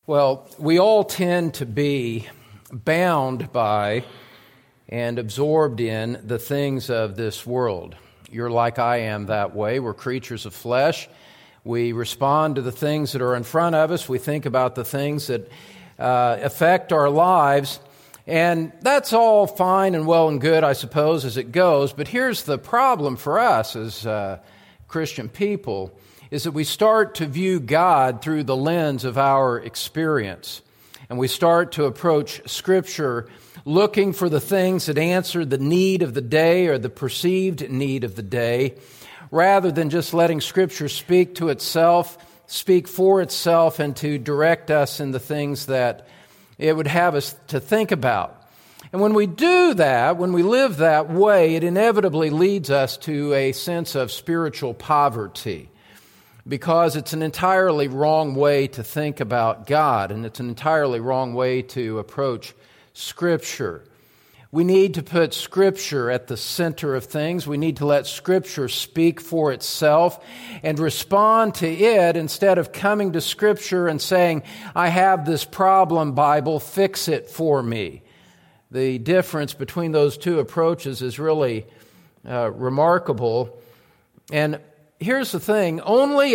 Well, we all tend to be bound by and absorbed in the things of this world. You're like I am that way. We're creatures of flesh. We respond to the things that are in front of us. We think about the things that affect our lives. And that's all fine and well and good, I suppose, as it goes. But here's the problem for us as Christian people, is that we start to view God through the lens of our experience. And we start to approach Scripture looking for the things that answer the need of the day or the perceived need of the day, rather than just letting Scripture speak to itself, speak for itself, and to direct us in the things that it would have us to think about. And when we do that, when we live that way, it inevitably leads us to a sense of spiritual poverty, because it's an entirely wrong way to think about God, and it's an entirely wrong way to approach Scripture. We need to put Scripture at the center of things. We need to let Scripture speak for itself and respond to it instead of coming to Scripture and saying, I have this problem, Bible, fix it for me. The difference between those two approaches is really remarkable. And here's the thing, only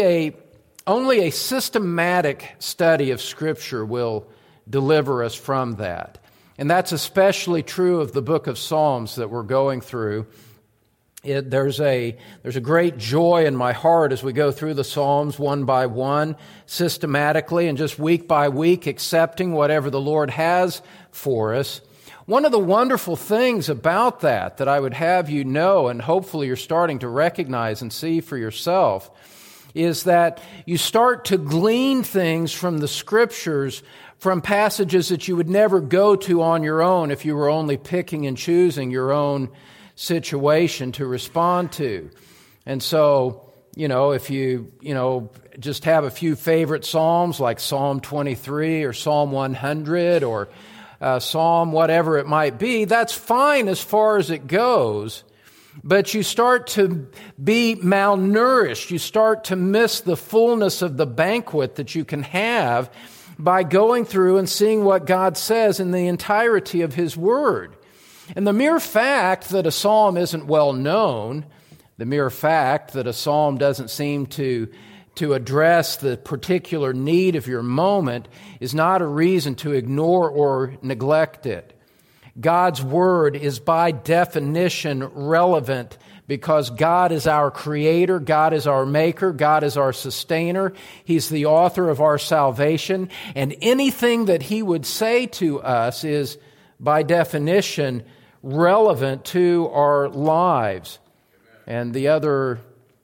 a systematic study of Scripture will deliver us from that. And that's especially true of the book of Psalms that we're going through. There's a great joy in my heart as we go through the Psalms one by one, systematically, and just week by week, accepting whatever the Lord has for us. One of the wonderful things about that I would have you know, and hopefully you're starting to recognize and see for yourself, is that you start to glean things from the Scriptures, from passages that you would never go to on your own if you were only picking and choosing your own situation to respond to. And so, if you just have a few favorite Psalms like Psalm 23 or Psalm 100 or Psalm whatever it might be, that's fine as far as it goes. But you start to be malnourished. You start to miss the fullness of the banquet that you can have by going through and seeing what God says in the entirety of His Word. And the mere fact that a psalm isn't well known, the mere fact that a psalm doesn't seem to address the particular need of your moment is not a reason to ignore or neglect it. God's Word is by definition relevant because God is our Creator, God is our Maker, God is our Sustainer. He's the author of our salvation, and anything that He would say to us is by definition relevant to our lives. And the other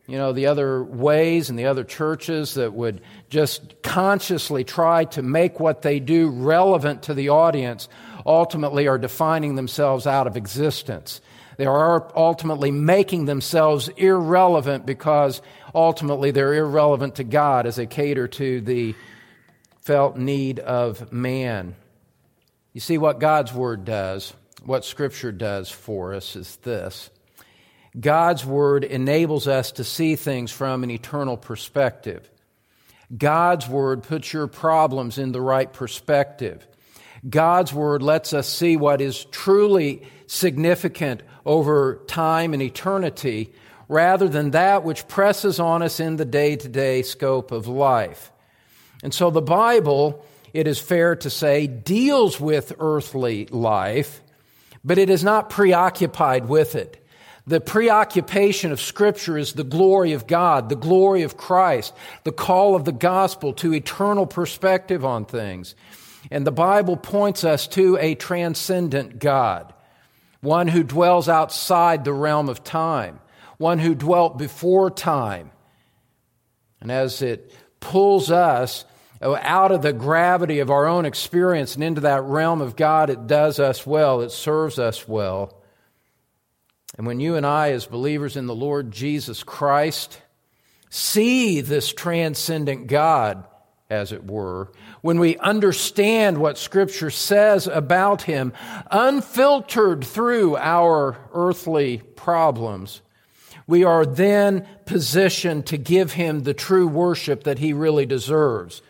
ways and the other churches that would just consciously try to make what they do relevant to the audience ultimately are defining themselves out of existence. They are ultimately making themselves irrelevant because ultimately they're irrelevant to God as they cater to the felt need of man. You see, what God's Word does, what Scripture does for us is this. God's Word enables us to see things from an eternal perspective. God's Word puts your problems in the right perspective. God's Word lets us see what is truly significant over time and eternity, rather than that which presses on us in the day-to-day scope of life. And so the Bible, it is fair to say, deals with earthly life, but it is not preoccupied with it. The preoccupation of Scripture is the glory of God, the glory of Christ, the call of the gospel to eternal perspective on things. And the Bible points us to a transcendent God, one who dwells outside the realm of time, one who dwelt before time. And as it pulls us out of the gravity of our own experience and into that realm of God, it does us well, it serves us well. And when you and I, as believers in the Lord Jesus Christ, see this transcendent God, as it were, when we understand what Scripture says about Him, unfiltered through our earthly problems, we are then positioned to give Him the true worship that He really deserves.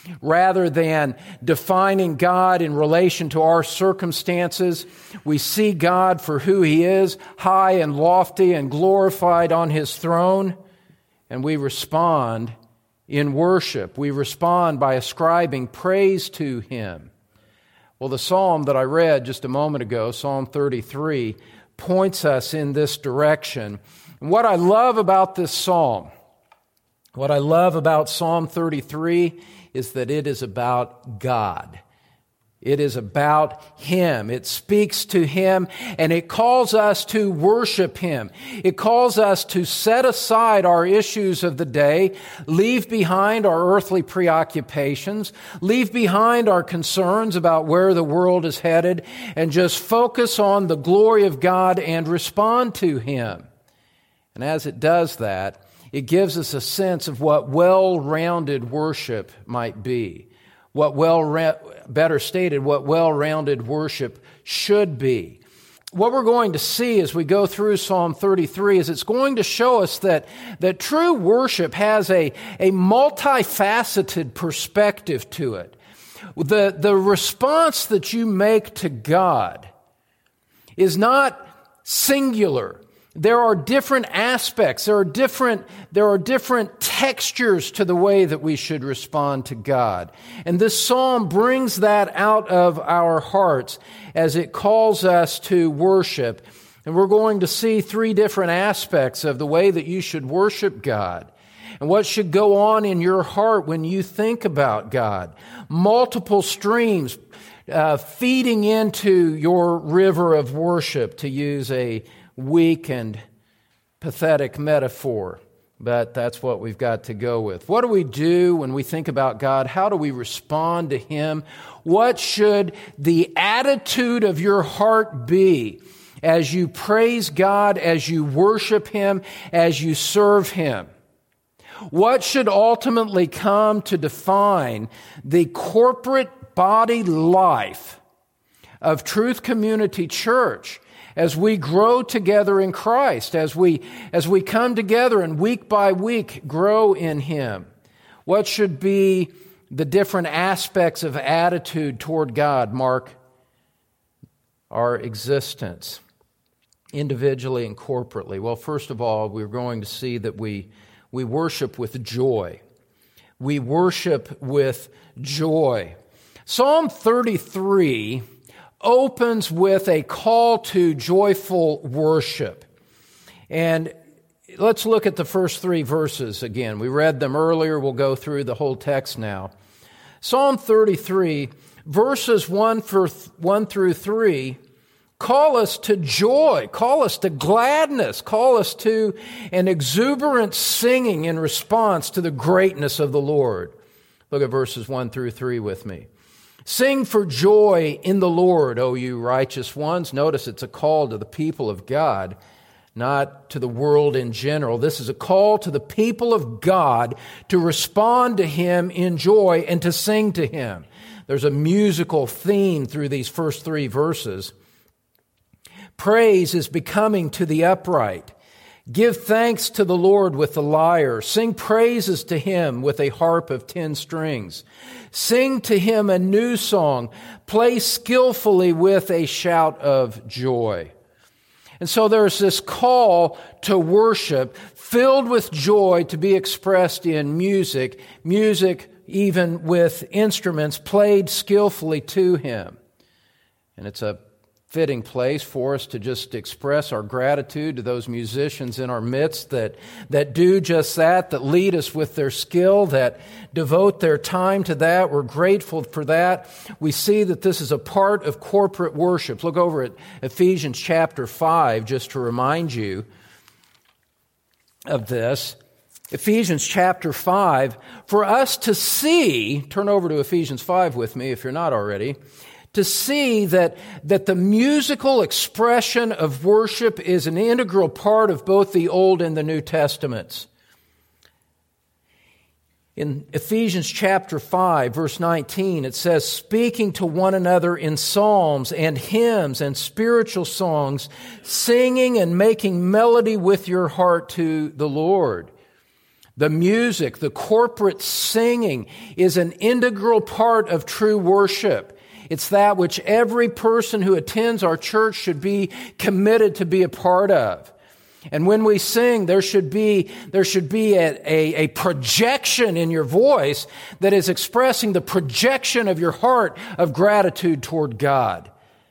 Rather than defining God in relation to our circumstances, we see God for who He is, high and lofty and glorified on His throne, and we respond in worship. We respond by ascribing praise to Him. Well, the psalm that I read just a moment ago, Psalm 33, points us in this direction. And what I love about this psalm, what I love about Psalm 33 is that it is about God. It is about Him. It speaks to Him, and it calls us to worship Him. It calls us to set aside our issues of the day, leave behind our earthly preoccupations, leave behind our concerns about where the world is headed, and just focus on the glory of God and respond to Him. And as it does that, it gives us a sense of what well-rounded worship might be. What better stated, what well-rounded worship should be. What we're going to see as we go through Psalm 33 is it's going to show us that true worship has a multifaceted perspective to it. The response that you make to God is not singular. There are different aspects, there are different textures to the way that we should respond to God. And this psalm brings that out of our hearts as it calls us to worship. And we're going to see three different aspects of the way that you should worship God. And what should go on in your heart when you think about God. Multiple streams feeding into your river of worship, to use a weak and pathetic metaphor, but that's what we've got to go with. What do we do when we think about God? How do we respond to Him? What should the attitude of your heart be as you praise God, as you worship Him, as you serve Him? What should ultimately come to define the corporate body life of Truth Community Church as we grow together in Christ, as we come together and week by week grow in Him? What should be the different aspects of attitude toward God mark our existence, individually and corporately? Well, first of all, we're going to see that we worship with joy. We worship with joy. Psalm 33 opens with a call to joyful worship. And let's look at the first three verses again. We read them earlier. We'll go through the whole text now. Psalm 33, verses 1 through 3, call us to joy, call us to gladness, call us to an exuberant singing in response to the greatness of the Lord. Look at verses 1 through 3 with me. Sing for joy in the Lord, O you righteous ones. Notice it's a call to the people of God, not to the world in general. This is a call to the people of God to respond to Him in joy and to sing to Him. There's a musical theme through these first three verses. Praise is becoming to the upright. Give thanks to the Lord with the lyre. Sing praises to Him with a harp of 10 strings. Sing to Him a new song. Play skillfully with a shout of joy. And so there's this call to worship filled with joy to be expressed in music even with instruments played skillfully to Him. And it's a fitting place for us to just express our gratitude to those musicians in our midst that do just that lead us with their skill, that devote their time to that. We're grateful for that. We see that this is a part of corporate worship. Look over at Ephesians chapter 5 just to remind you of this. Ephesians chapter 5, for us to see, turn over to Ephesians 5 with me if you're not already, to see that the musical expression of worship is an integral part of both the Old and the New Testaments. In Ephesians chapter 5, verse 19, it says, speaking to one another in psalms and hymns and spiritual songs, singing and making melody with your heart to the Lord. The music, the corporate singing is an integral part of true worship. It's that which every person who attends our church should be committed to be a part of. And when we sing, there should be a projection in your voice that is expressing the projection of your heart of gratitude toward God.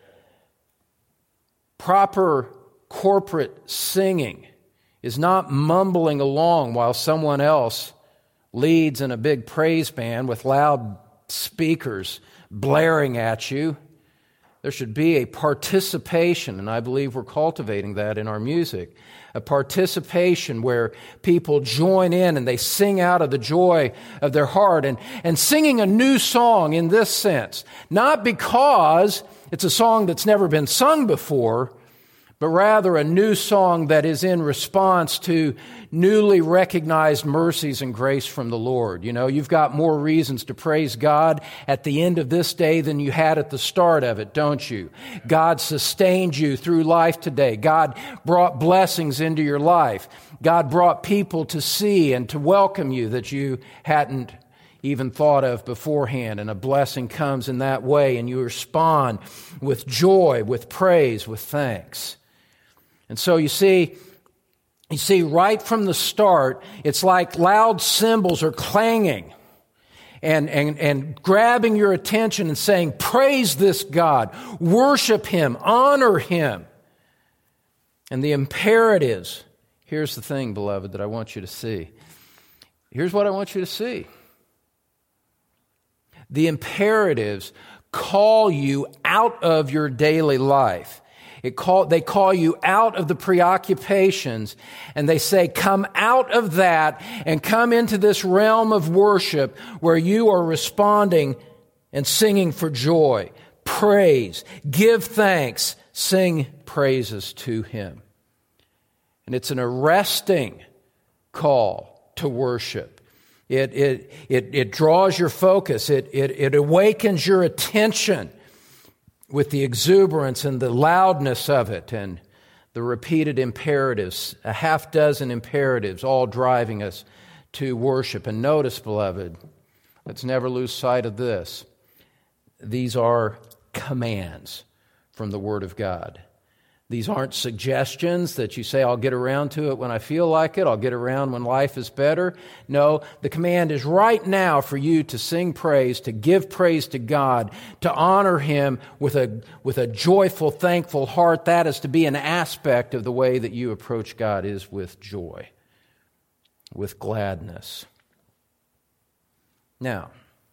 Proper corporate singing is not mumbling along while someone else leads in a big praise band with loud speakers blaring at you. There should be a participation, and I believe we're cultivating that in our music. A participation where people join in and they sing out of the joy of their heart and singing a new song in this sense. Not because it's a song that's never been sung before, but rather a new song that is in response to newly recognized mercies and grace from the Lord. You know, you've got more reasons to praise God at the end of this day than you had at the start of it, don't you? God sustained you through life today. God brought blessings into your life. God brought people to see and to welcome you that you hadn't even thought of beforehand, and a blessing comes in that way, and you respond with joy, with praise, with thanks. And so you see, right from the start, it's like loud cymbals are clanging and grabbing your attention and saying, praise this God, worship Him, honor Him. And the imperatives, here's the thing, beloved, that I want you to see. Here's what I want you to see. The imperatives call you out of your daily life. They call you out of the preoccupations, and they say, come out of that and come into this realm of worship where you are responding and singing for joy, praise, give thanks, sing praises to Him. And it's an arresting call to worship. It draws your focus. It awakens your attention with the exuberance and the loudness of it and the repeated imperatives, a half dozen imperatives, all driving us to worship. And notice, beloved, let's never lose sight of this. These are commands from the Word of God. These aren't suggestions that you say, I'll get around to it when I feel like it. I'll get around when life is better. No, the command is right now for you to sing praise, to give praise to God, to honor Him with a joyful, thankful heart. That is to be an aspect of the way that you approach God, is with joy, with gladness. Now,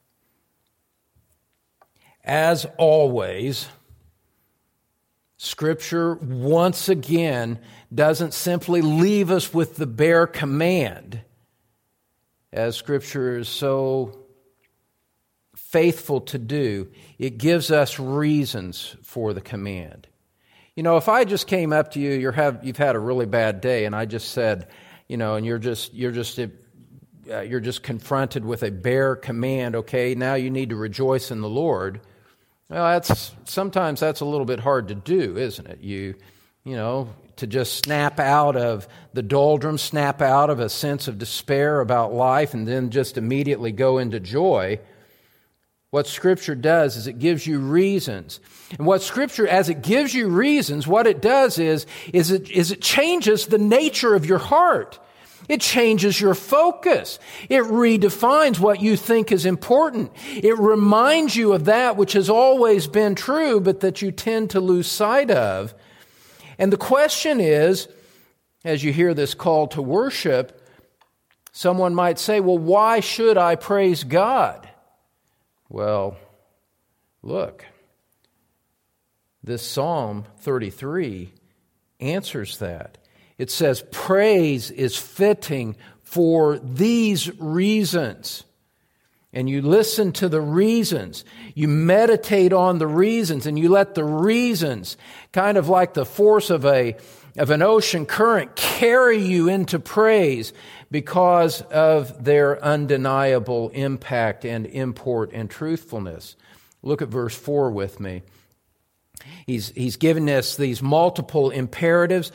as always, Scripture, once again, doesn't simply leave us with the bare command, as Scripture is so faithful to do. It gives us reasons for the command. You know, if I just came up to you, you've had a really bad day, and I just said, you know, and you're just confronted with a bare command. Okay, now you need to rejoice in the Lord. Well, sometimes that's a little bit hard to do, isn't it? You know, to just snap out of the doldrums, snap out of a sense of despair about life, and then just immediately go into joy. What Scripture does is it gives you reasons. And what Scripture, as it gives you reasons, what it does is it changes the nature of your heart. It changes your focus. It redefines what you think is important. It reminds you of that which has always been true, but that you tend to lose sight of. And the question is, as you hear this call to worship, someone might say, well, why should I praise God? Well, look, this Psalm 33 answers that. It says, praise is fitting for these reasons. And you listen to the reasons. You meditate on the reasons, and you let the reasons, kind of like the force of an ocean current, carry you into praise because of their undeniable impact and import and truthfulness. Look at verse 4 with me. He's given us these multiple imperatives.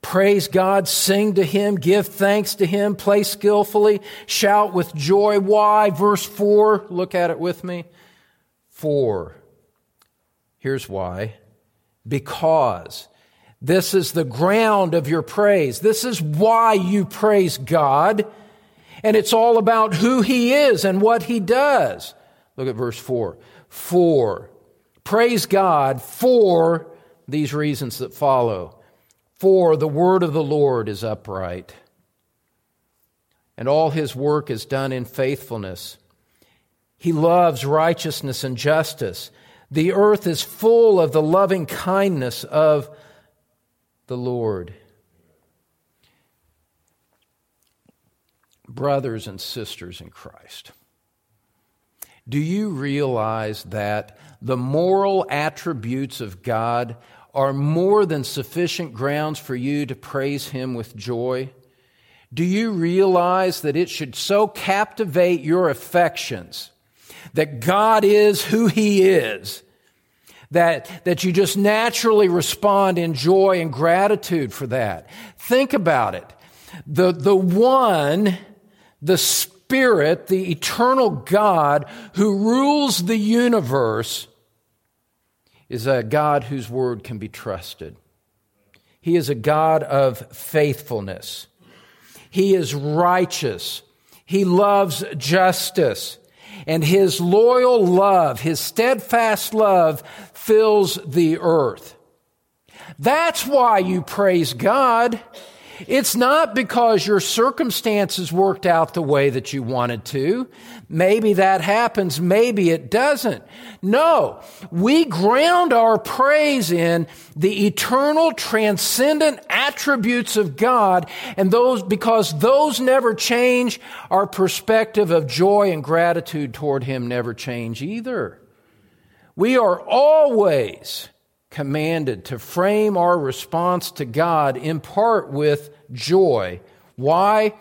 Praise God, sing to Him, give thanks to Him, play skillfully, shout with joy. Why? Verse 4, look at it with me. 4. Here's why. Because this is the ground of your praise. This is why you praise God. And it's all about who He is and what He does. Look at verse 4. 4. Praise God for these reasons that follow. For the word of the Lord is upright, and all His work is done in faithfulness. He loves righteousness and justice. The earth is full of the loving kindness of the Lord. Brothers and sisters in Christ, do you realize that the moral attributes of God are more than sufficient grounds for you to praise Him with joy? Do you realize that it should so captivate your affections that God is who He is, that you just naturally respond in joy and gratitude for that? Think about it. The one, the Spirit, the eternal God who rules the universe is a God whose word can be trusted. He is a God of faithfulness. He is righteous. He loves justice. And His loyal love, His steadfast love, fills the earth. That's why you praise God. It's not because your circumstances worked out the way that you wanted to. Maybe that happens, maybe it doesn't. No, we ground our praise in the eternal, transcendent attributes of God, and because those never change, our perspective of joy and gratitude toward Him never change either. We are always commanded to frame our response to God in part with joy. Why?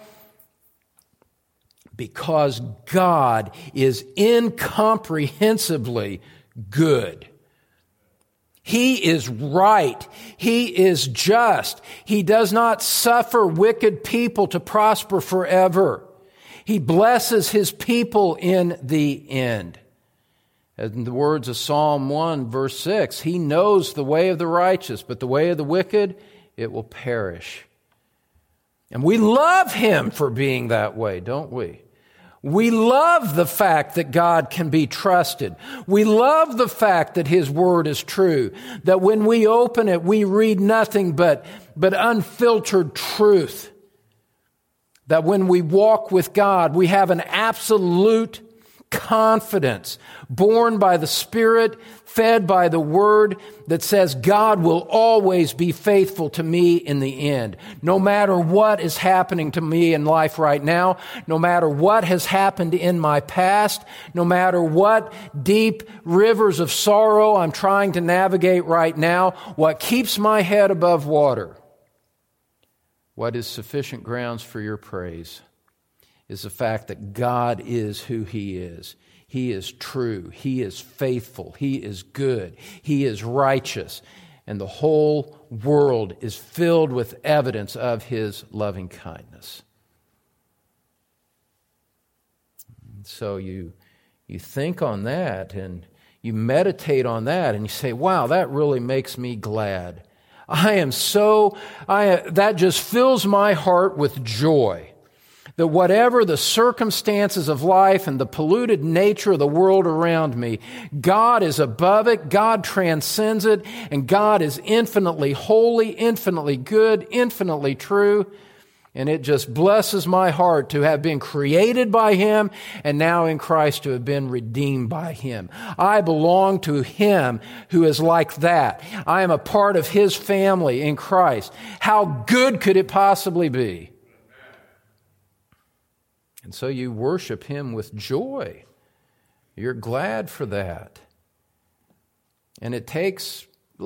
Because God is incomprehensibly good. He is right. He is just. He does not suffer wicked people to prosper forever. He blesses His people in the end. In the words of Psalm 1, verse 6, He knows the way of the righteous, but the way of the wicked, it will perish. And we love Him for being that way, don't we? We love the fact that God can be trusted. We love the fact that His word is true, that when we open it, we read nothing but unfiltered truth. That when we walk with God, we have an absolute confidence, born by the Spirit, fed by the Word, that says God will always be faithful to me in the end. No matter what is happening to me in life right now, no matter what has happened in my past, no matter what deep rivers of sorrow I'm trying to navigate right now, what keeps my head above water, what is sufficient grounds for your praise, is the fact that God is who He is. He is true. He is faithful. He is good. He is righteous. And the whole world is filled with evidence of His loving kindness. So you think on that and you meditate on that and you say, wow, that really makes me glad. That just fills my heart with joy. That whatever the circumstances of life and the polluted nature of the world around me, God is above it, God transcends it, and God is infinitely holy, infinitely good, infinitely true. And it just blesses my heart to have been created by Him and now in Christ to have been redeemed by Him. I belong to Him who is like that. I am a part of His family in Christ. How good could it possibly be? And so you worship Him with joy. You're glad for that. And it takes a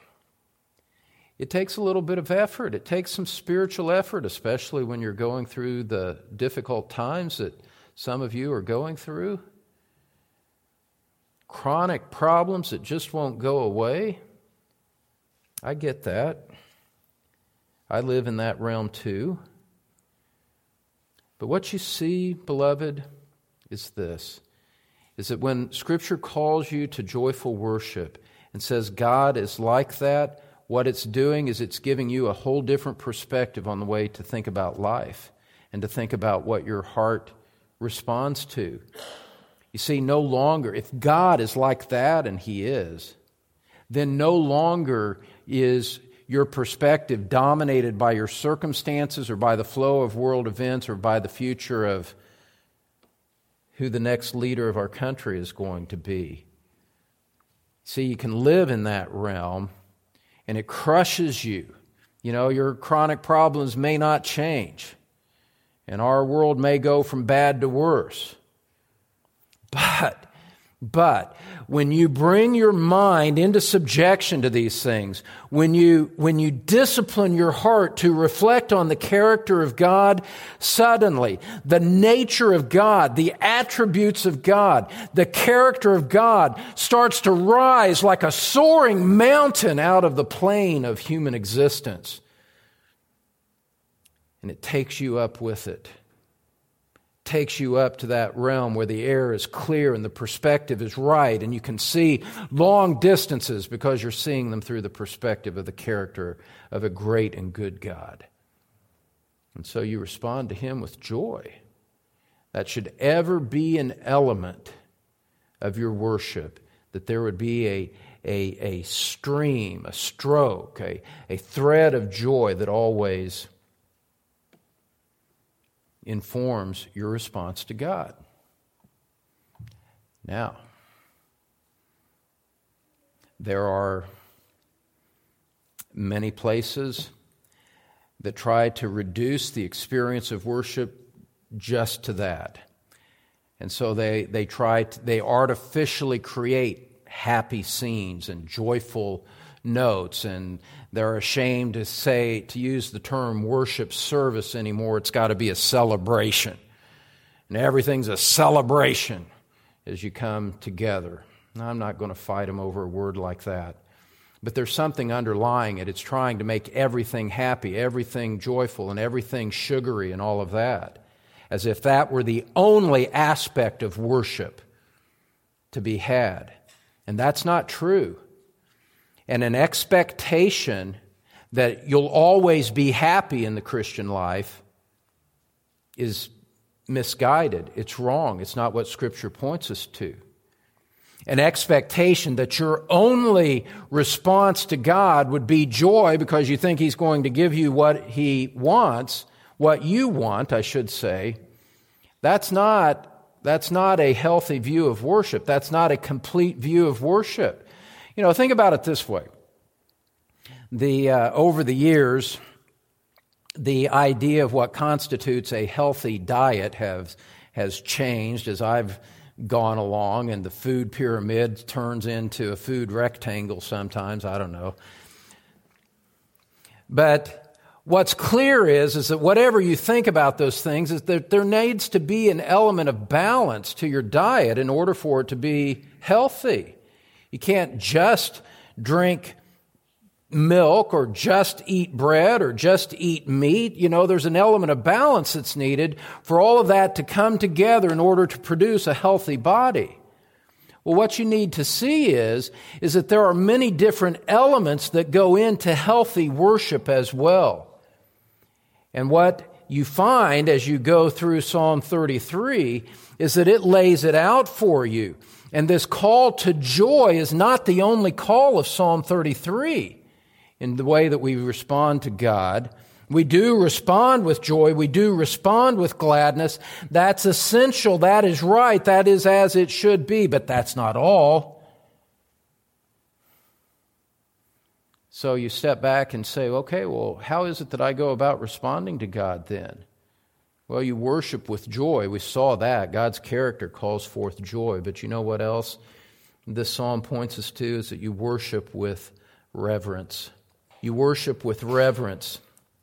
little bit of effort. It takes some spiritual effort, especially when you're going through the difficult times that some of you are going through. Chronic problems that just won't go away. I get that. I live in that realm too. But what you see, beloved, is this, is that when Scripture calls you to joyful worship and says God is like that, what it's doing is it's giving you a whole different perspective on the way to think about life and to think about what your heart responds to. You see, no longer, if God is like that, and He is, then no longer is your perspective dominated by your circumstances or by the flow of world events or by the future of who the next leader of our country is going to be. See, you can live in that realm, and it crushes you. You know, your chronic problems may not change, and our world may go from bad to worse. But when you bring your mind into subjection to these things, when you discipline your heart to reflect on the character of God, suddenly the nature of God, the attributes of God, the character of God starts to rise like a soaring mountain out of the plain of human existence. And it takes you up with it. Takes you up to that realm where the air is clear and the perspective is right, and you can see long distances because you're seeing them through the perspective of the character of a great and good God. And so you respond to Him with joy. That should ever be an element of your worship, that there would be a stream, a stroke, a thread of joy that always informs your response to God. Now, there are many places that try to reduce the experience of worship just to that. And so they artificially create happy scenes and joyful notes, and they're ashamed to use the term worship service anymore. It's got to be a celebration. And everything's a celebration as you come together. Now, I'm not going to fight them over a word like that. But there's something underlying it. It's trying to make everything happy, everything joyful, and everything sugary and all of that, as if that were the only aspect of worship to be had. And that's not true. And an expectation that you'll always be happy in the Christian life is misguided. It's wrong. It's not what Scripture points us to. An expectation that your only response to God would be joy because you think He's going to give you what He wants, what you want, I should say, that's not a healthy view of worship. That's not a complete view of worship. You know, think about it this way. Over the years, the idea of what constitutes a healthy diet has changed as I've gone along, and the food pyramid turns into a food rectangle sometimes. I don't know. But what's clear is that whatever you think about those things, is that there needs to be an element of balance to your diet in order for it to be healthy. You can't just drink milk or just eat bread or just eat meat. You know, there's an element of balance that's needed for all of that to come together in order to produce a healthy body. Well, what you need to see is that there are many different elements that go into healthy worship as well. And what you find as you go through Psalm 33 is that it lays it out for you. And this call to joy is not the only call of Psalm 33 in the way that we respond to God. We do respond with joy. We do respond with gladness. That's essential. That is right. That is as it should be. But that's not all. So you step back and say, okay, well, how is it that I go about responding to God then? Well, you worship with joy. We saw that. God's character calls forth joy. But you know what else this psalm points us to is that you worship with reverence. You worship with reverence.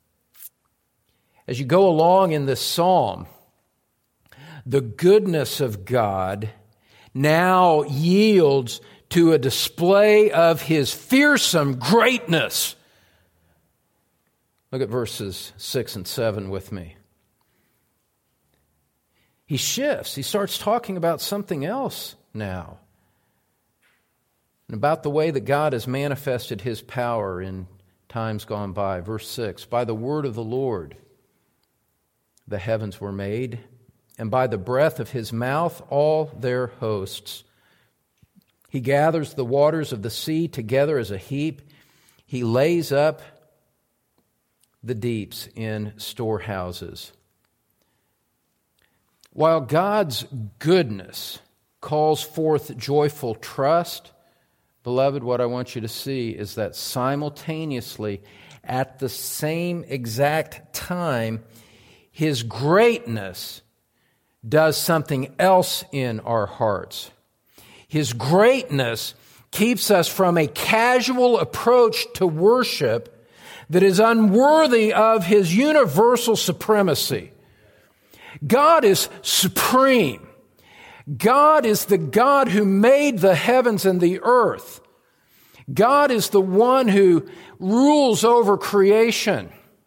As you go along in this psalm, the goodness of God now yields to a display of His fearsome greatness. Look at verses 6 and 7 with me. He shifts. He starts talking about something else now. And about the way that God has manifested His power in times gone by. Verse 6, by the word of the Lord the heavens were made, and by the breath of His mouth all their hosts. He gathers the waters of the sea together as a heap. He lays up the deeps in storehouses. While God's goodness calls forth joyful trust, beloved, what I want you to see is that simultaneously, at the same exact time, His greatness does something else in our hearts. His greatness keeps us from a casual approach to worship that is unworthy of His universal supremacy. God is supreme. God is the God who made the heavens and the earth. God is the one who rules over creation.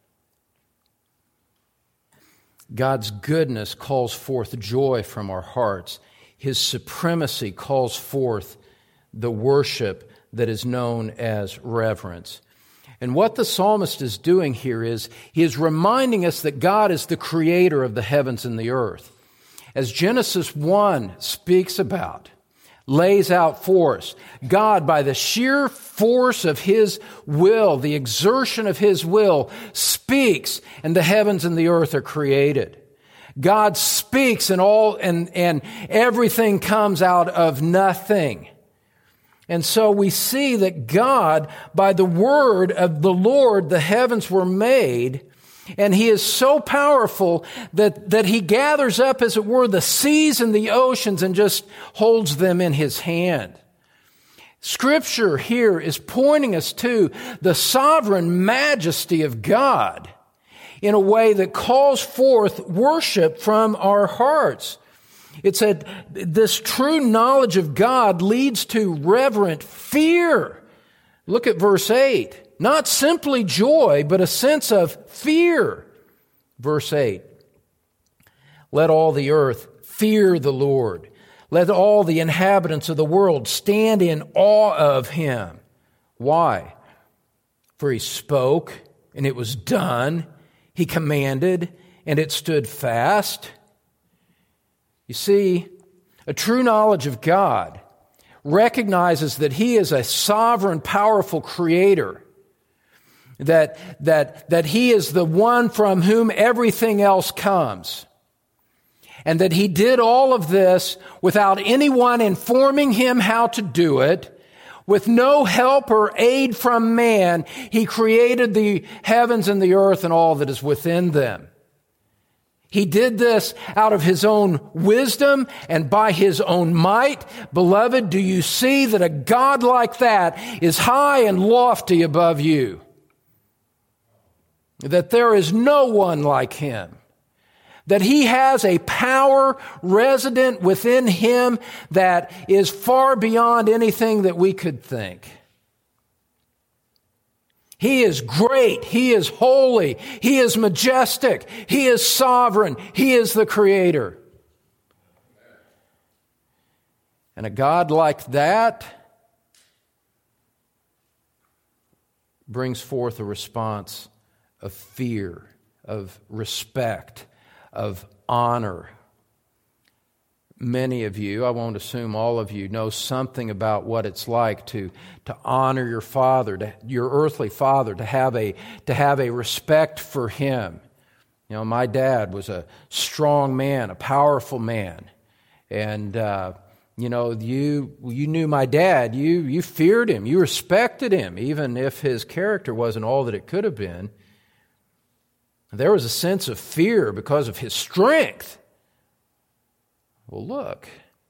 God's goodness calls forth joy from our hearts. His supremacy calls forth the worship that is known as reverence. And what the psalmist is doing here is he is reminding us that God is the creator of the heavens and the earth. As Genesis 1 speaks about, lays out for us, God, by the sheer force of His will, the exertion of His will, speaks, and the heavens and the earth are created. God speaks, and everything comes out of nothing. And so we see that God, by the word of the Lord, the heavens were made, and He is so powerful that He gathers up, as it were, the seas and the oceans and just holds them in His hand. Scripture here is pointing us to the sovereign majesty of God in a way that calls forth worship from our hearts. It said this true knowledge of God leads to reverent fear. Look at verse 8. Not simply joy, but a sense of fear. Verse 8. Let all the earth fear the Lord. Let all the inhabitants of the world stand in awe of Him. Why? For He spoke, and it was done. He commanded, and it stood fast. You see, a true knowledge of God recognizes that He is a sovereign, powerful creator, that He is the one from whom everything else comes, and that He did all of this without anyone informing Him how to do it. With no help or aid from man, He created the heavens and the earth and all that is within them. He did this out of His own wisdom and by His own might. Beloved, do you see that a God like that is high and lofty above you? That there is no one like Him. That He has a power resident within Him that is far beyond anything that we could think. He is great. He is holy. He is majestic. He is sovereign. He is the Creator. And a God like that brings forth a response of fear, of respect, of honor. Many of you, I won't assume all of you, know something about what it's like to honor your father, your earthly father, to have a respect for him. You know, my dad was a strong man, a powerful man, and you know, you knew my dad. You feared him, you respected him, even if his character wasn't all that it could have been. There was a sense of fear because of his strength. Well, look,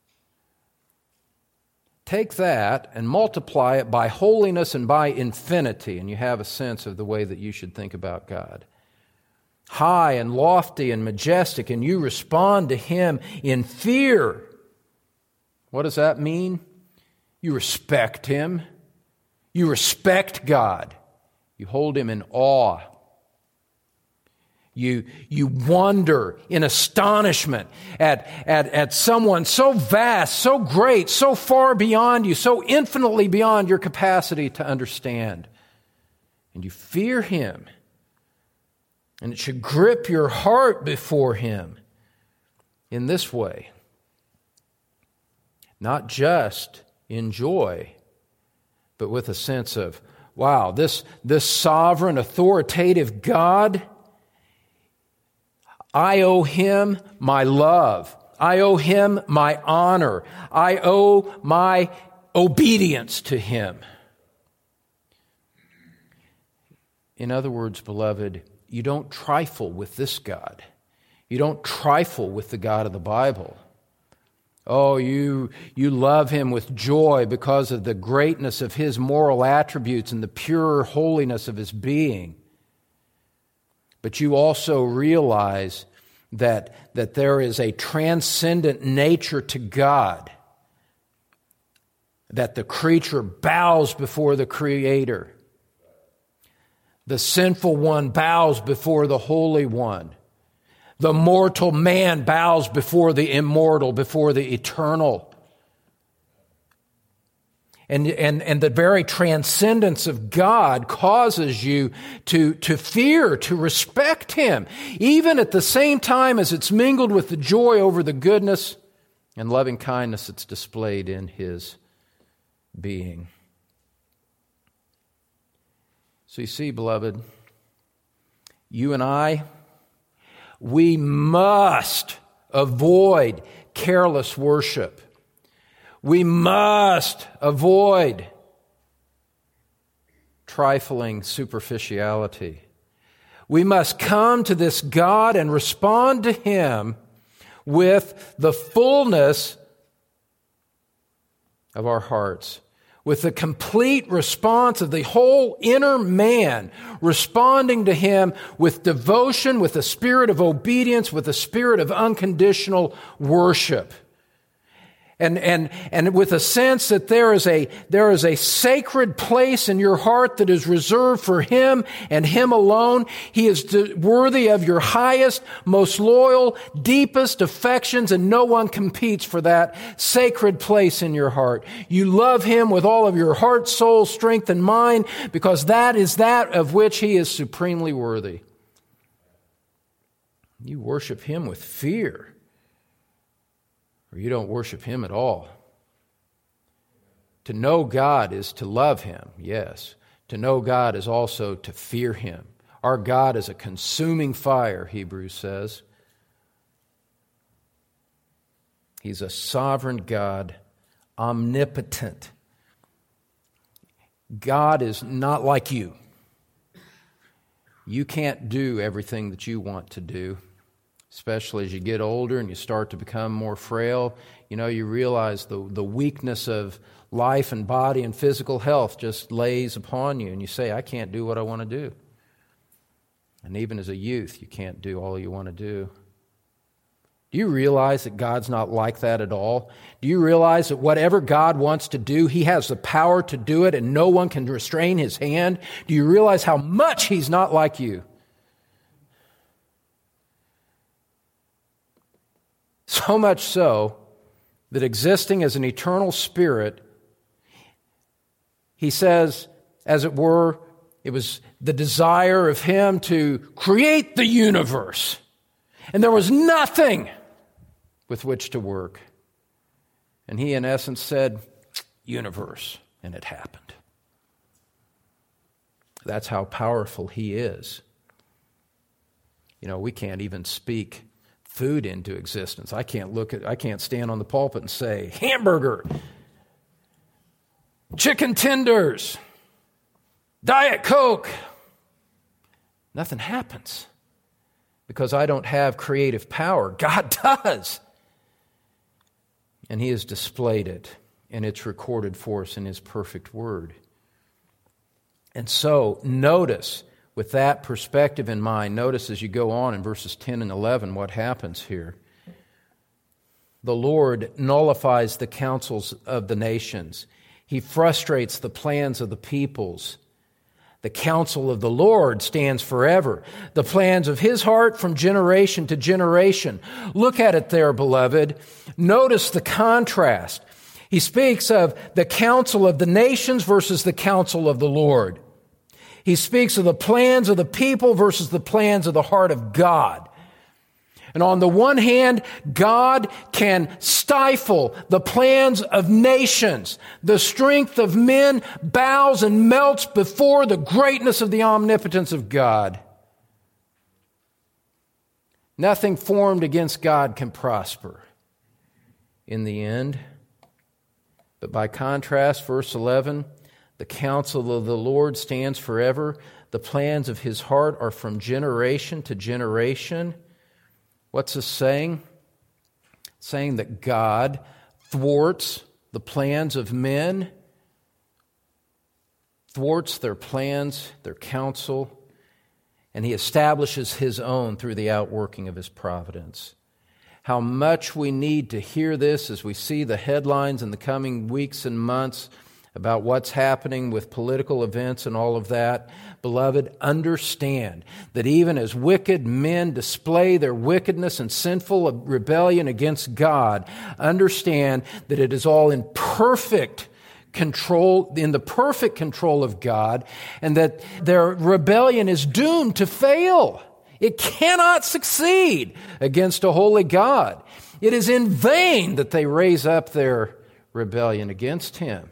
take that and multiply it by holiness and by infinity, and you have a sense of the way that you should think about God. High and lofty and majestic, and you respond to Him in fear. What does that mean? You respect Him. You respect God. You hold Him in awe. You wonder in astonishment at someone so vast, so great, so far beyond you, so infinitely beyond your capacity to understand. And you fear Him. And it should grip your heart before Him in this way. Not just in joy, but with a sense of, wow, this sovereign, authoritative God, I owe Him my love. I owe Him my honor. I owe my obedience to Him. In other words, beloved, you don't trifle with this God. You don't trifle with the God of the Bible. Oh, you love Him with joy because of the greatness of His moral attributes and the pure holiness of His being. But you also realize that there is a transcendent nature to God, that the creature bows before the Creator. The sinful one bows before the Holy One. The mortal man bows before the immortal, before the eternal. And the very transcendence of God causes you to fear, to respect Him, even at the same time as it's mingled with the joy over the goodness and loving kindness that's displayed in His being. So you see, beloved, you and I, we must avoid careless worship. We must avoid trifling superficiality. We must come to this God and respond to Him with the fullness of our hearts, with the complete response of the whole inner man, responding to Him with devotion, with a spirit of obedience, with a spirit of unconditional worship. And with a sense that there is a sacred place in your heart that is reserved for Him and Him alone. He is worthy of your highest, most loyal, deepest affections, and no one competes for that sacred place in your heart. You love Him with all of your heart, soul, strength, and mind because that is that of which He is supremely worthy. You worship Him with fear, or you don't worship Him at all. To know God is to love Him, yes. To know God is also to fear Him. Our God is a consuming fire, Hebrews says. He's a sovereign God, omnipotent. God is not like you. You can't do everything that you want to do. Especially as you get older and you start to become more frail, you realize the weakness of life and body and physical health just lays upon you. And you say, I can't do what I want to do. And even as a youth, you can't do all you want to do. Do you realize that God's not like that at all? Do you realize that whatever God wants to do, He has the power to do it and no one can restrain His hand? Do you realize how much He's not like you? So much so that existing as an eternal spirit, He says, as it were, it was the desire of Him to create the universe. And there was nothing with which to work. And He, in essence, said, universe, and it happened. That's how powerful He is. We can't even speak food into existence. I can't stand on the pulpit and say, hamburger, chicken tenders, Diet Coke. Nothing happens because I don't have creative power. God does. And He has displayed it, and it's recorded for us in His perfect word. And so, notice, with that perspective in mind, notice as you go on in verses 10 and 11 what happens here. The Lord nullifies the counsels of the nations. He frustrates the plans of the peoples. The counsel of the Lord stands forever. The plans of his heart from generation to generation. Look at it there, beloved. Notice the contrast. He speaks of the counsel of the nations versus the counsel of the Lord. He speaks of the plans of the people versus the plans of the heart of God. And on the one hand, God can stifle the plans of nations. The strength of men bows and melts before the greatness of the omnipotence of God. Nothing formed against God can prosper in the end. But by contrast, verse 11, the counsel of the Lord stands forever. The plans of his heart are from generation to generation. What's this saying? Saying that God thwarts the plans of men, thwarts their plans, their counsel, and he establishes his own through the outworking of his providence. How much we need to hear this as we see the headlines in the coming weeks and months about what's happening with political events and all of that. Beloved, understand that even as wicked men display their wickedness and sinful rebellion against God, understand that it is all in perfect control, in the perfect control of God, and that their rebellion is doomed to fail. It cannot succeed against a holy God. It is in vain that they raise up their rebellion against him.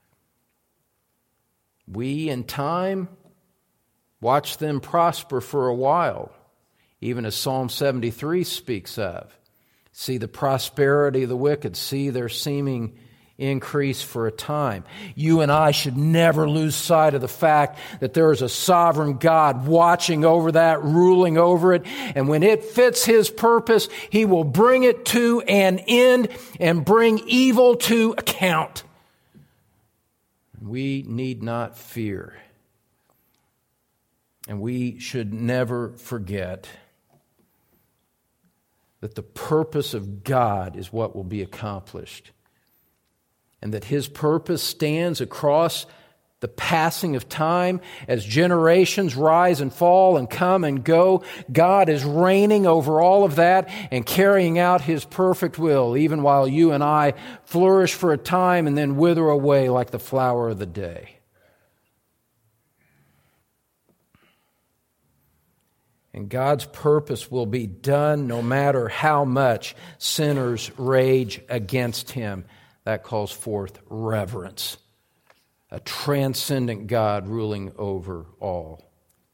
We, in time, watch them prosper for a while, even as Psalm 73 speaks of. See the prosperity of the wicked, see their seeming increase for a time. You and I should never lose sight of the fact that there is a sovereign God watching over that, ruling over it, and when it fits his purpose, he will bring it to an end and bring evil to account. We need not fear. And we should never forget that the purpose of God is what will be accomplished. And that his purpose stands across the passing of time as generations rise and fall and come and go. God is reigning over all of that and carrying out his perfect will, even while you and I flourish for a time and then wither away like the flower of the day. And God's purpose will be done no matter how much sinners rage against him. That calls forth reverence. A transcendent God ruling over all.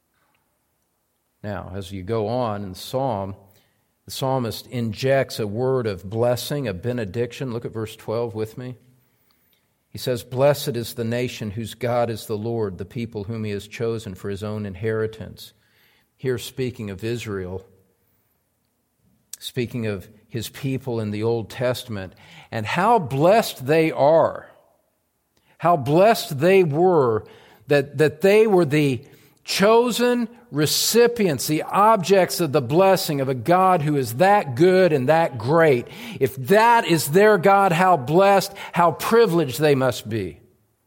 Now, as you go on in the psalm, the psalmist injects a word of blessing, a benediction. Look at verse 12 with me. He says, "Blessed is the nation whose God is the Lord, the people whom he has chosen for his own inheritance." Here speaking of Israel, speaking of his people in the Old Testament, and how blessed they are. How blessed they were that they were the chosen recipients, the objects of the blessing of a God who is that good and that great. If that is their God, how blessed, how privileged they must be.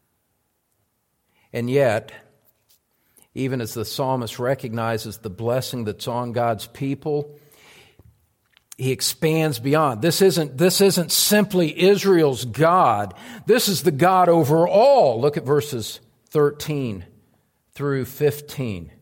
And yet, even as the psalmist recognizes the blessing that's on God's people, he expands beyond. This isn't simply Israel's God. This is the God over all. Look at verses 13 through 15.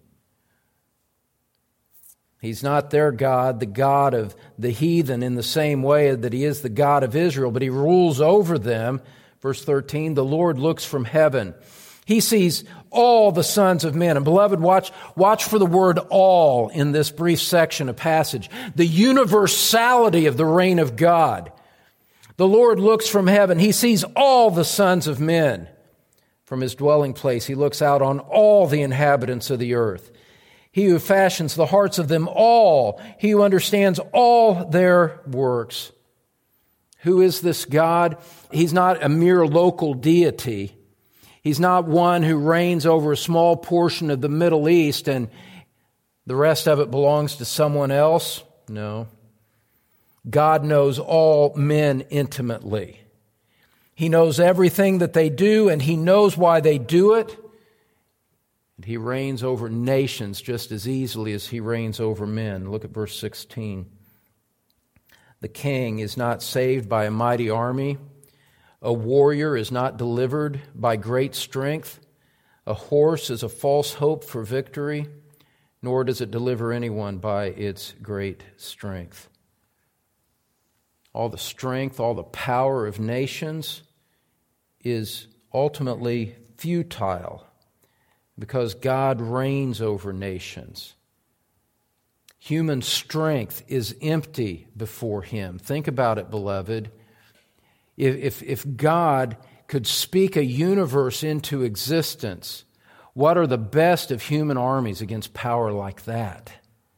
He's not their God, the God of the heathen, in the same way that he is the God of Israel, but he rules over them. Verse 13, "The Lord looks from heaven. He sees all the sons of men." And beloved, watch for the word "all" in this brief section of passage. The universality of the reign of God. The Lord looks from heaven. He sees all the sons of men. From his dwelling place, he looks out on all the inhabitants of the earth. He who fashions the hearts of them all. He who understands all their works. Who is this God? He's not a mere local deity. He's not one who reigns over a small portion of the Middle East and the rest of it belongs to someone else. No. God knows all men intimately. He knows everything that they do, and he knows why they do it. And he reigns over nations just as easily as he reigns over men. Look at verse 16. The king is not saved by a mighty army. A warrior is not delivered by great strength. A horse is a false hope for victory, nor does it deliver anyone by its great strength. All the strength, all the power of nations is ultimately futile because God reigns over nations. Human strength is empty before Him. Think about it, beloved. If God could speak a universe into existence, what are the best of human armies against power like that?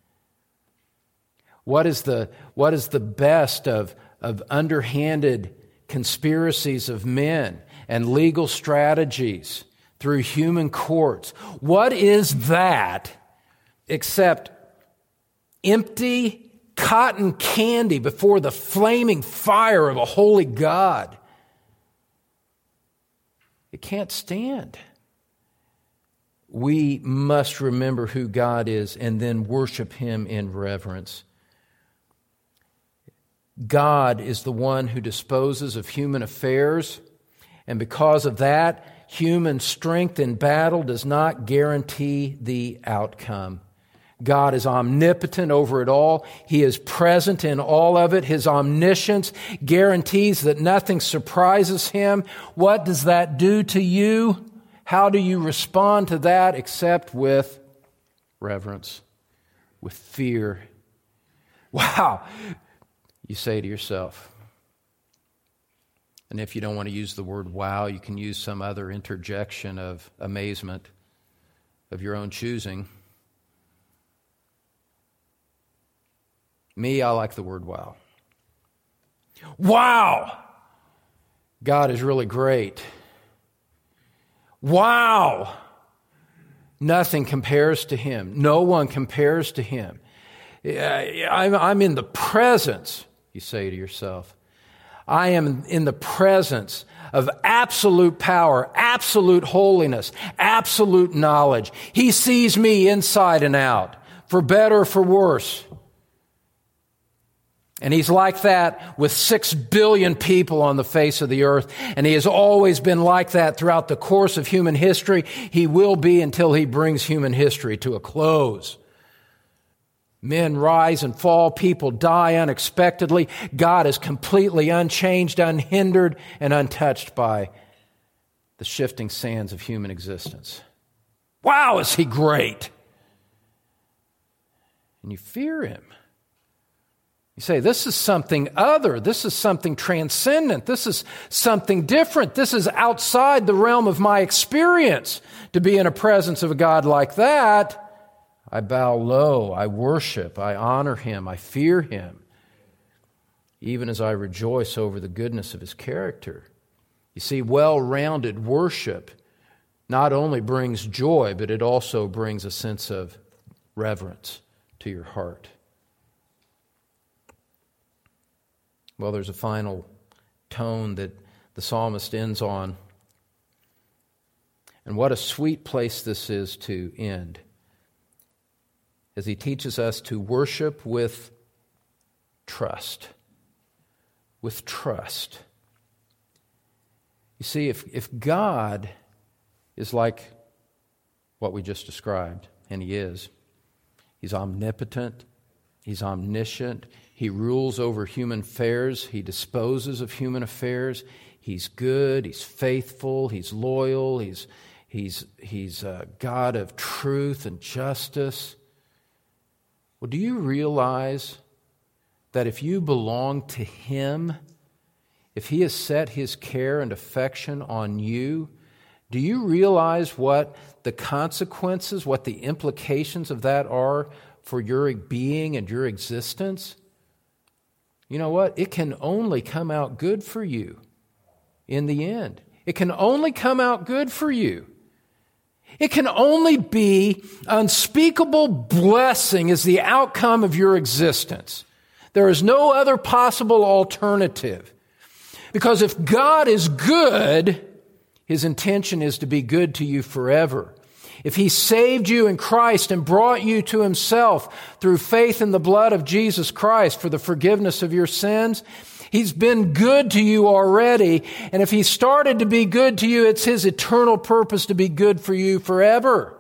What is the best of underhanded conspiracies of men and legal strategies through human courts? What is that except empty cotton candy before the flaming fire of a holy God? It can't stand. We must remember who God is and then worship Him in reverence. God is the one who disposes of human affairs, and because of that, human strength in battle does not guarantee the outcome. God is omnipotent over it all. He is present in all of it. His omniscience guarantees that nothing surprises Him. What does that do to you? How do you respond to that except with reverence, with fear? Wow, you say to yourself. And if you don't want to use the word wow, you can use some other interjection of amazement of your own choosing. Me, I like the word wow. Wow! God is really great. Wow! Nothing compares to Him. No one compares to Him. I'm in the presence, you say to yourself. I am in the presence of absolute power, absolute holiness, absolute knowledge. He sees me inside and out, for better or for worse. And He's like that with 6 billion people on the face of the earth. And He has always been like that throughout the course of human history. He will be until He brings human history to a close. Men rise and fall. People die unexpectedly. God is completely unchanged, unhindered, and untouched by the shifting sands of human existence. Wow, is He great! And you fear Him. You say, this is something other. This is something transcendent. This is something different. This is outside the realm of my experience to be in a presence of a God like that. I bow low. I worship. I honor Him. I fear Him, even as I rejoice over the goodness of His character. You see, well-rounded worship not only brings joy, but it also brings a sense of reverence to your heart. Well, there's a final tone that the psalmist ends on. And what a sweet place this is to end, as he teaches us to worship with trust. With trust. You see, if God is like what we just described, and He is, He's omnipotent, He's omniscient, He rules over human affairs, He disposes of human affairs, He's good, He's faithful, He's loyal, He's a God of truth and justice. Well, do you realize that if you belong to Him, if He has set His care and affection on you, do you realize what the consequences, what the implications of that are for your being and your existence? You know what? It can only come out good for you in the end. It can only come out good for you. It can only be unspeakable blessing as the outcome of your existence. There is no other possible alternative. Because if God is good, His intention is to be good to you forever. if He saved you in Christ and brought you to Himself through faith in the blood of Jesus Christ for the forgiveness of your sins, He's been good to you already. And if He started to be good to you, it's His eternal purpose to be good for you forever.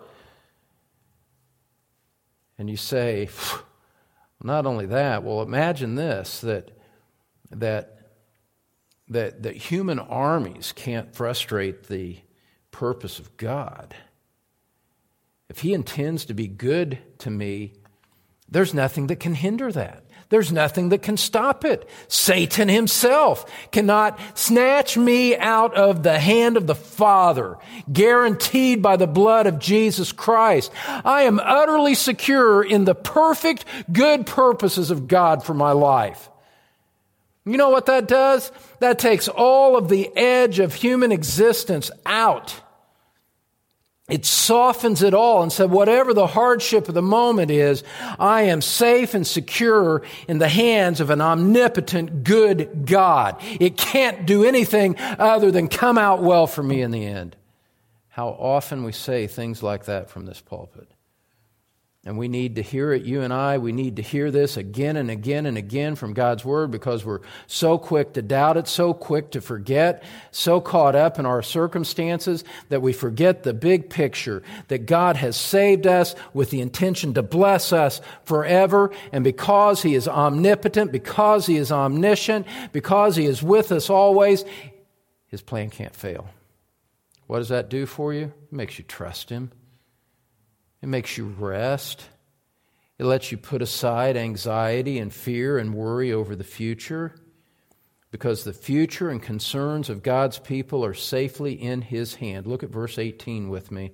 And you say, not only that, well, imagine this, that human armies can't frustrate the purpose of God. If He intends to be good to me, there's nothing that can hinder that. There's nothing that can stop it. Satan himself cannot snatch me out of the hand of the Father, guaranteed by the blood of Jesus Christ. I am utterly secure in the perfect good purposes of God for my life. You know what that does? That takes all of the edge of human existence out. It softens it all and said, whatever the hardship of the moment is, I am safe and secure in the hands of an omnipotent, good God. It can't do anything other than come out well for me in the end. How often we say things like that from this pulpit. And we need to hear it, you and I. We need to hear this again and again and again from God's Word because we're so quick to doubt it, so quick to forget, so caught up in our circumstances that we forget the big picture, that God has saved us with the intention to bless us forever. And because He is omnipotent, because He is omniscient, because He is with us always, His plan can't fail. What does that do for you? It makes you trust Him. It makes you rest. It lets you put aside anxiety and fear and worry over the future because the future and concerns of God's people are safely in His hand. Look at verse 18 with me.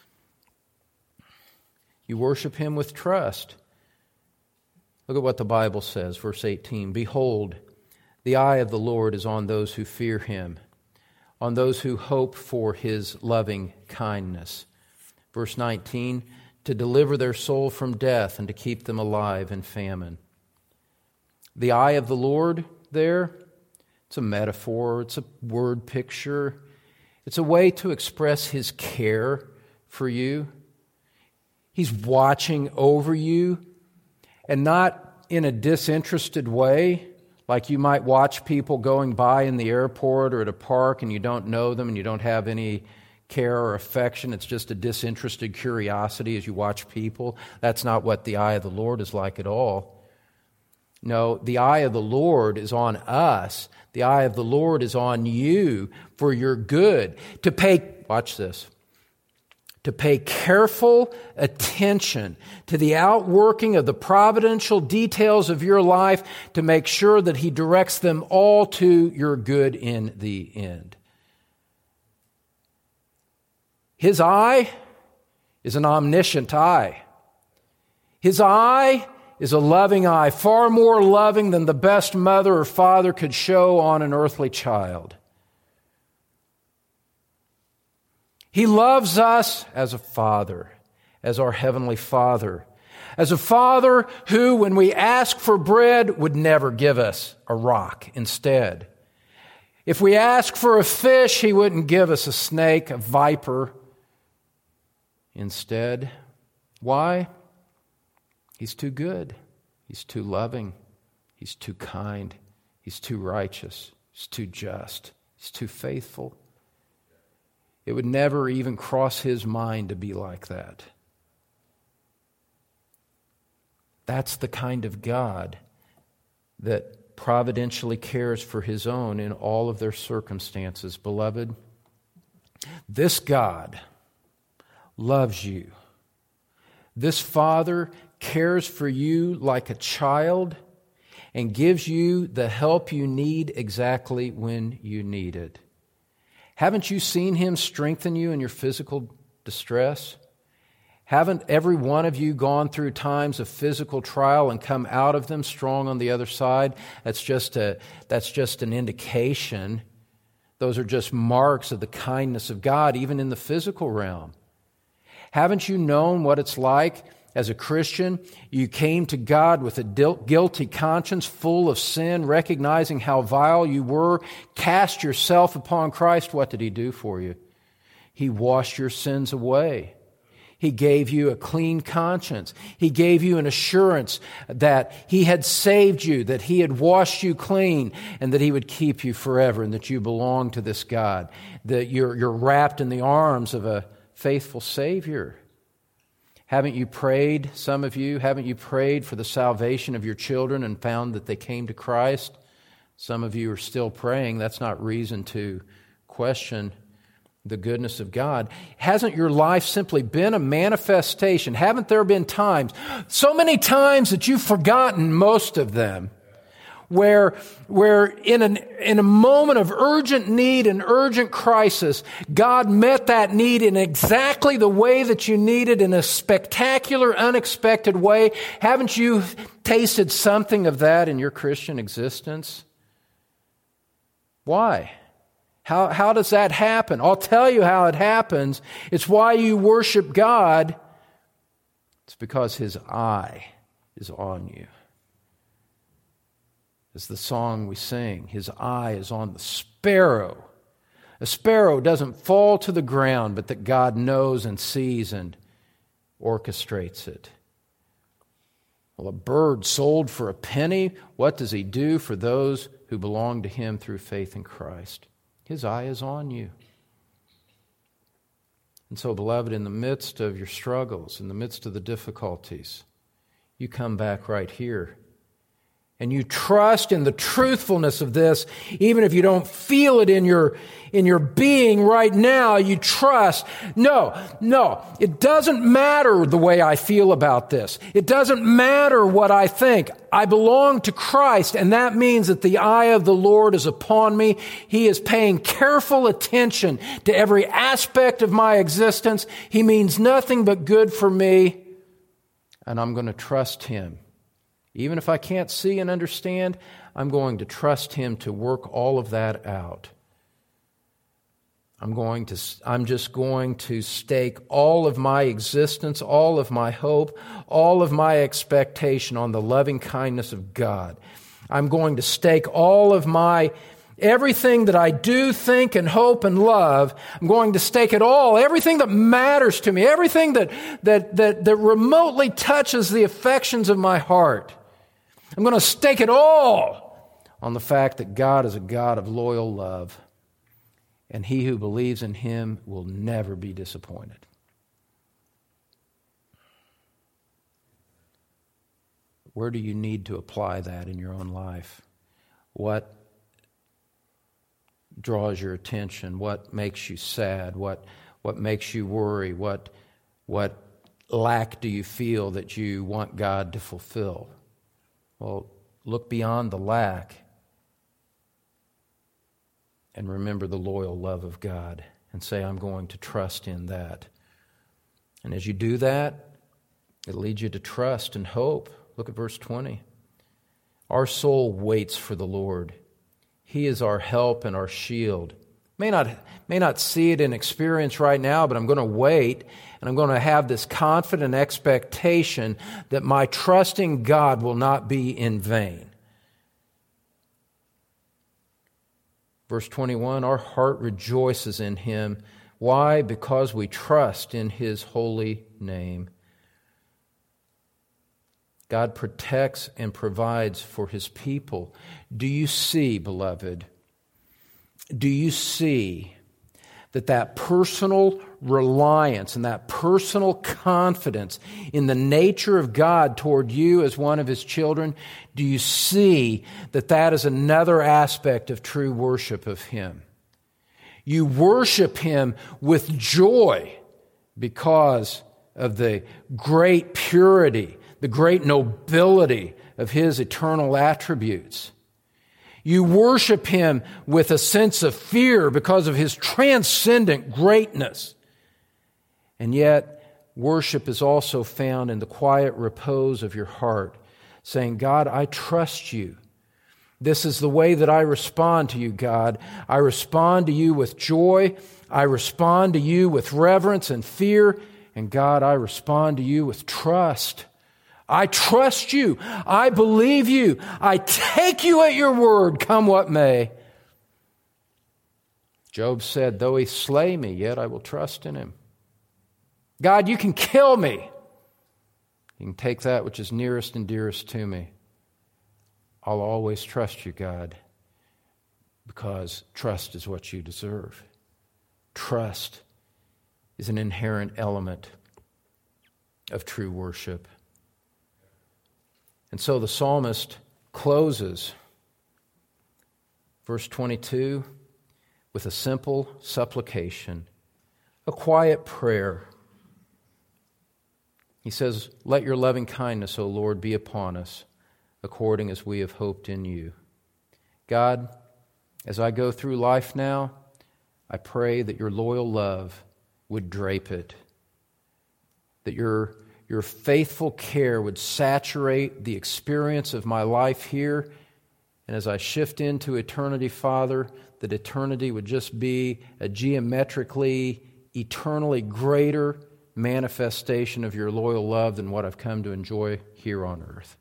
You worship Him with trust. Look at what the Bible says, verse 18. Behold, the eye of the Lord is on those who fear Him, on those who hope for His loving kindness. Verse 19, to deliver their soul from death and to keep them alive in famine. The eye of the Lord there, it's a metaphor, it's a word picture. It's a way to express His care for you. He's watching over you, and not in a disinterested way, like you might watch people going by in the airport or at a park and you don't know them and you don't have any care or affection. It's just a disinterested curiosity as you watch people. That's not what the eye of the Lord is like at all. No, the eye of the Lord is on us. The eye of the Lord is on you for your good. Watch this, to pay careful attention to the outworking of the providential details of your life to make sure that He directs them all to your good in the end. His eye is an omniscient eye. His eye is a loving eye, far more loving than the best mother or father could show on an earthly child. He loves us as a father, as our heavenly Father, as a Father who, when we ask for bread, would never give us a rock instead. If we ask for a fish, He wouldn't give us a snake, a viper instead. Why? He's too good. He's too loving. He's too kind. He's too righteous. He's too just. He's too faithful. It would never even cross His mind to be like that. That's the kind of God that providentially cares for His own in all of their circumstances. Beloved, this God loves you. This Father cares for you like a child and gives you the help you need exactly when you need it. Haven't you seen Him strengthen you in your physical distress? Haven't every one of you gone through times of physical trial and come out of them strong on the other side? That's just an indication. Those are just marks of the kindness of God, even in the physical realm. Haven't you known what it's like as a Christian? You came to God with a guilty conscience, full of sin, recognizing how vile you were, cast yourself upon Christ. What did He do for you? He washed your sins away. He gave you a clean conscience. He gave you an assurance that He had saved you, that He had washed you clean, and that He would keep you forever, and that you belong to this God, that you're wrapped in the arms of a faithful Savior. Haven't you prayed, some of you, haven't you prayed for the salvation of your children and found that they came to Christ? Some of you are still praying. That's not reason to question the goodness of God. Hasn't your life simply been a manifestation? Haven't there been times, so many times that you've forgotten most of them, where in a moment of urgent need and urgent crisis, God met that need in exactly the way that you needed, in a spectacular, unexpected way? Haven't you tasted something of that in your Christian existence? Why? How does that happen? I'll tell you how it happens. It's why you worship God. It's because His eye is on you. As the song we sing, His eye is on the sparrow. A sparrow doesn't fall to the ground, but that God knows and sees and orchestrates it. Well, a bird sold for a penny, what does He do for those who belong to Him through faith in Christ? His eye is on you. And so, beloved, in the midst of your struggles, in the midst of the difficulties, you come back right here. And you trust in the truthfulness of this, even if you don't feel it in your being right now, you trust. No, it doesn't matter the way I feel about this. It doesn't matter what I think. I belong to Christ, and that means that the eye of the Lord is upon me. He is paying careful attention to every aspect of my existence. He means nothing but good for me, and I'm going to trust Him. Even if I can't see and understand, I'm going to trust Him to work all of that out. I'm just going to stake all of my existence, all of my hope, all of my expectation on the loving kindness of God. I'm going to stake all of everything that I do, think, and hope and love. I'm going to stake it all, everything that matters to me, everything that remotely touches the affections of my heart. I'm going to stake it all on the fact that God is a God of loyal love, and he who believes in Him will never be disappointed. Where do you need to apply that in your own life? What draws your attention? What makes you sad? What makes you worry? What lack do you feel that you want God to fulfill? Well, look beyond the lack and remember the loyal love of God and say, I'm going to trust in that. And as you do that, it leads you to trust and hope. Look at verse 20. Our soul waits for the Lord. He is our help and our shield. May not see it in experience right now, but I'm going to wait, and I'm going to have this confident expectation that my trusting God will not be in vain. Verse 21, our heart rejoices in Him. Why? Because we trust in His holy name. God protects and provides for His people. Do you see, beloved? Do you see that personal reliance and that personal confidence in the nature of God toward you as one of His children, do you see that is another aspect of true worship of Him? You worship Him with joy because of the great purity, the great nobility of His eternal attributes. You worship Him with a sense of fear because of His transcendent greatness. And yet, worship is also found in the quiet repose of your heart, saying, God, I trust You. This is the way that I respond to You, God. I respond to You with joy. I respond to You with reverence and fear. And God, I respond to You with trust. I trust You. I believe You. I take You at Your word, come what may. Job said, though He slay me, yet I will trust in Him. God, you can kill me. You can take that which is nearest and dearest to me. I'll always trust you, God, because trust is what you deserve. Trust is an inherent element of true worship. And so the psalmist closes verse 22 with a simple supplication, a quiet prayer. He says, "Let your loving kindness, O Lord, be upon us, according as we have hoped in you." God, as I go through life now, I pray that your loyal love would drape it, that your faithful care would saturate the experience of my life here. And as I shift into eternity, Father, that eternity would just be a geometrically, eternally greater manifestation of your loyal love than what I've come to enjoy here on earth.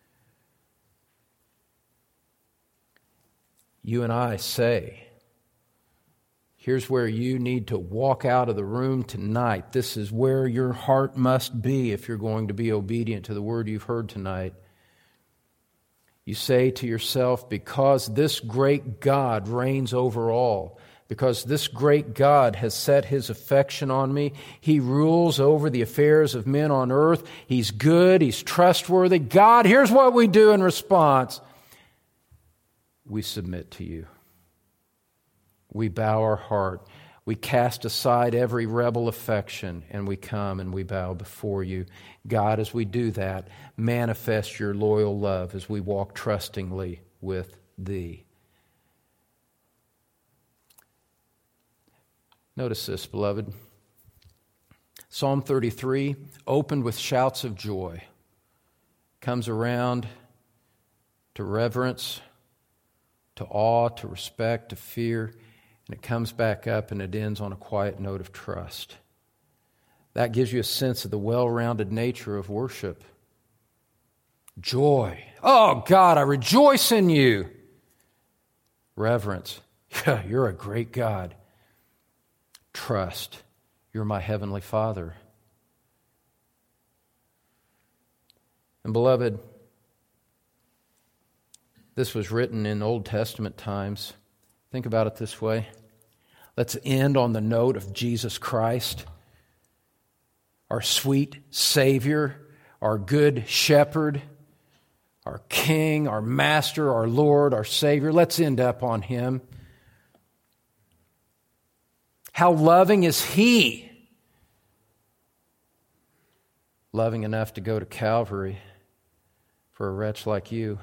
You and I say, here's where you need to walk out of the room tonight. This is where your heart must be if you're going to be obedient to the word you've heard tonight. You say to yourself, because this great God reigns over all, because this great God has set His affection on me, He rules over the affairs of men on earth, He's good, He's trustworthy. God, here's what we do in response. We submit to you. We bow our heart. We cast aside every rebel affection, and we come and we bow before you. God, as we do that, manifest your loyal love as we walk trustingly with thee. Notice this, beloved. Psalm 33, opened with shouts of joy, comes around to reverence, to awe, to respect, to fear, and it comes back up and it ends on a quiet note of trust. That gives you a sense of the well-rounded nature of worship. Joy. Oh, God, I rejoice in you. Reverence. Yeah, you're a great God. Trust. You're my heavenly Father. And beloved, this was written in Old Testament times. Think about it this way. Let's end on the note of Jesus Christ, our sweet Savior, our good shepherd, our King, our Master, our Lord, our Savior. Let's end up on Him. How loving is He? Loving enough to go to Calvary for a wretch like you.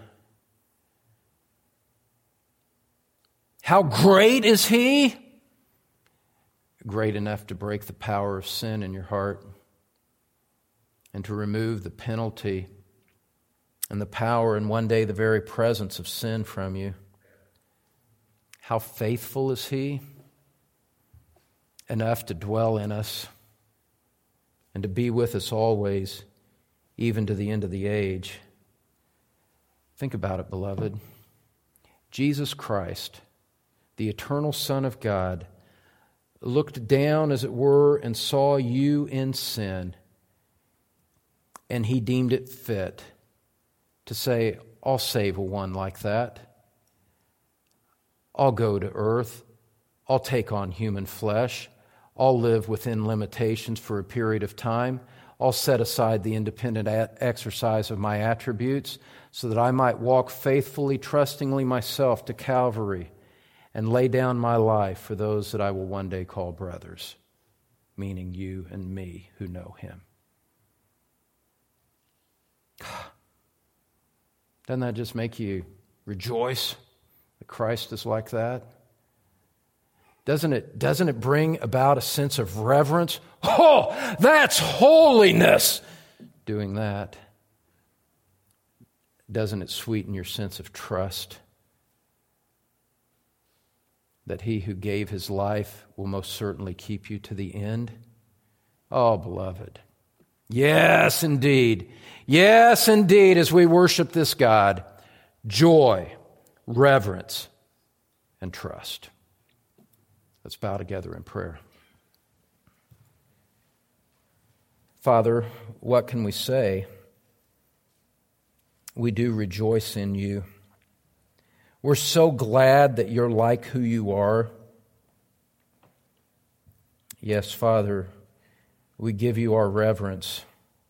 How great is He? Great enough to break the power of sin in your heart and to remove the penalty and the power and one day the very presence of sin from you. How faithful is He? Enough to dwell in us and to be with us always, even to the end of the age. Think about it, beloved. Jesus Christ, the eternal Son of God, looked down, as it were, and saw you in sin, and He deemed it fit to say, I'll save a one like that. I'll go to earth. I'll take on human flesh. I'll live within limitations for a period of time. I'll set aside the independent exercise of my attributes so that I might walk faithfully, trustingly myself to Calvary and lay down my life for those that I will one day call brothers, meaning you and me who know Him. Doesn't that just make you rejoice that Christ is like that? Doesn't it bring about a sense of reverence? Oh, that's holiness! Doing that. Doesn't it sweeten your sense of trust that He who gave His life will most certainly keep you to the end? Oh, beloved. Yes, indeed. Yes, indeed, as we worship this God, joy, reverence, and trust. Let's bow together in prayer. Father, what can we say? We do rejoice in you. We're so glad that you're like who you are. Yes, Father, we give you our reverence.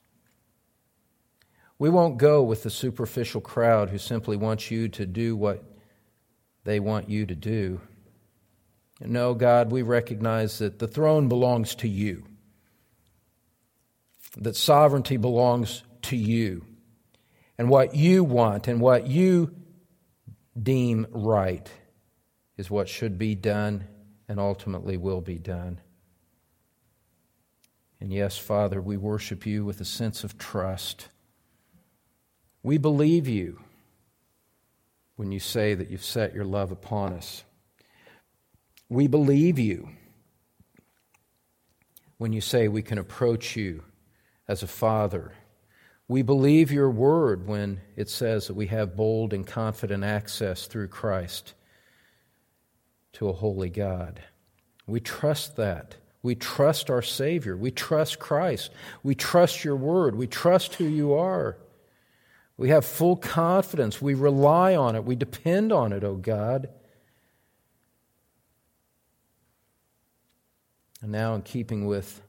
We won't go with the superficial crowd who simply wants you to do what they want you to do. No, God, we recognize that the throne belongs to you, that sovereignty belongs to you, and what you want and what you deem right is what should be done and ultimately will be done. And yes, Father, we worship you with a sense of trust. We believe you when you say that you've set your love upon us. We believe you when you say we can approach you as a father. We believe your word when it says that we have bold and confident access through Christ to a holy God. We trust that. We trust our Savior. We trust Christ. We trust your word. We trust who you are. We have full confidence. We rely on it. We depend on it, O God. And now, in keeping with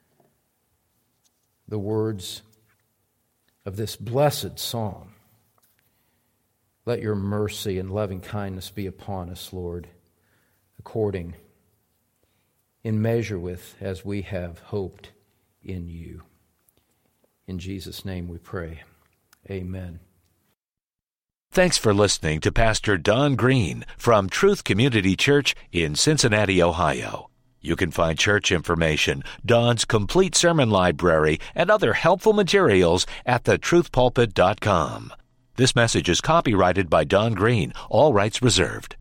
the words of this blessed song, let your mercy and loving kindness be upon us, Lord, according, in measure with, as we have hoped in you. In Jesus' name we pray. Amen. Thanks for listening to Pastor Don Green from Truth Community Church in Cincinnati, Ohio. You can find church information, Don's complete sermon library, and other helpful materials at thetruthpulpit.com. This message is copyrighted by Don Green, all rights reserved.